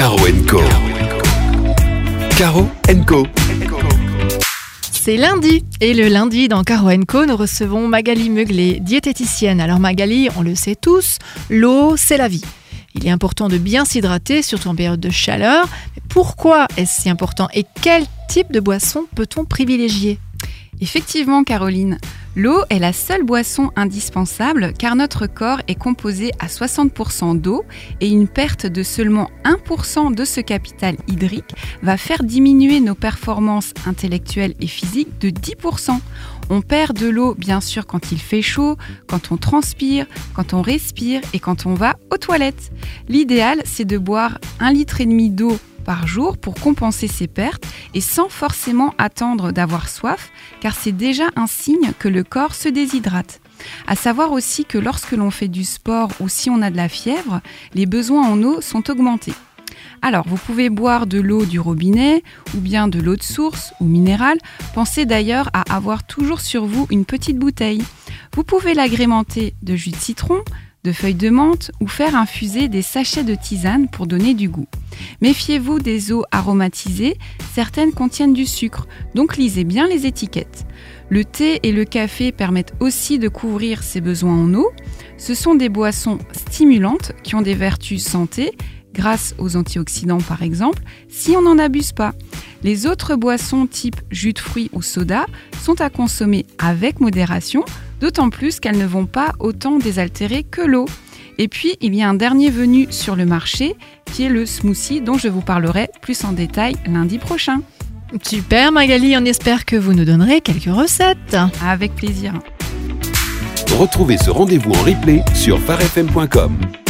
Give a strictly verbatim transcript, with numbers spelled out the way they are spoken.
Caro and Co. Caro and Co. C'est lundi, et le lundi dans Caro and Co, nous recevons Magali Meuglet, diététicienne. Alors Magali, on le sait tous, l'eau, c'est la vie. Il est important de bien s'hydrater, surtout en période de chaleur. Mais pourquoi est-ce si important et quel type de boisson peut-on privilégier ? Effectivement, Caroline, l'eau est la seule boisson indispensable car notre corps est composé à soixante pour cent d'eau et une perte de seulement un pour cent de ce capital hydrique va faire diminuer nos performances intellectuelles et physiques de dix pour cent. On perd de l'eau bien sûr quand il fait chaud, quand on transpire, quand on respire et quand on va aux toilettes. L'idéal, c'est de boire un litre et demi d'eau par jour pour compenser ces pertes et sans forcément attendre d'avoir soif car c'est déjà un signe que le corps se déshydrate. À savoir aussi que lorsque l'on fait du sport ou si on a de la fièvre, les besoins en eau sont augmentés. Alors, vous pouvez boire de l'eau du robinet ou bien de l'eau de source ou minérale. Pensez d'ailleurs à avoir toujours sur vous une petite bouteille. Vous pouvez l'agrémenter de jus de citron, de feuilles de menthe ou faire infuser des sachets de tisane pour donner du goût. Méfiez-vous des eaux aromatisées, certaines contiennent du sucre, donc lisez bien les étiquettes. Le thé et le café permettent aussi de couvrir ses besoins en eau. Ce sont des boissons stimulantes qui ont des vertus santé, grâce aux antioxydants par exemple, si on n'en abuse pas. Les autres boissons type jus de fruits ou soda sont à consommer avec modération, d'autant plus qu'elles ne vont pas autant désaltérer que l'eau. Et puis, il y a un dernier venu sur le marché qui est le smoothie dont je vous parlerai plus en détail lundi prochain. Super Magali, on espère que vous nous donnerez quelques recettes. Avec plaisir. Retrouvez ce rendez-vous en replay sur phare f m point com.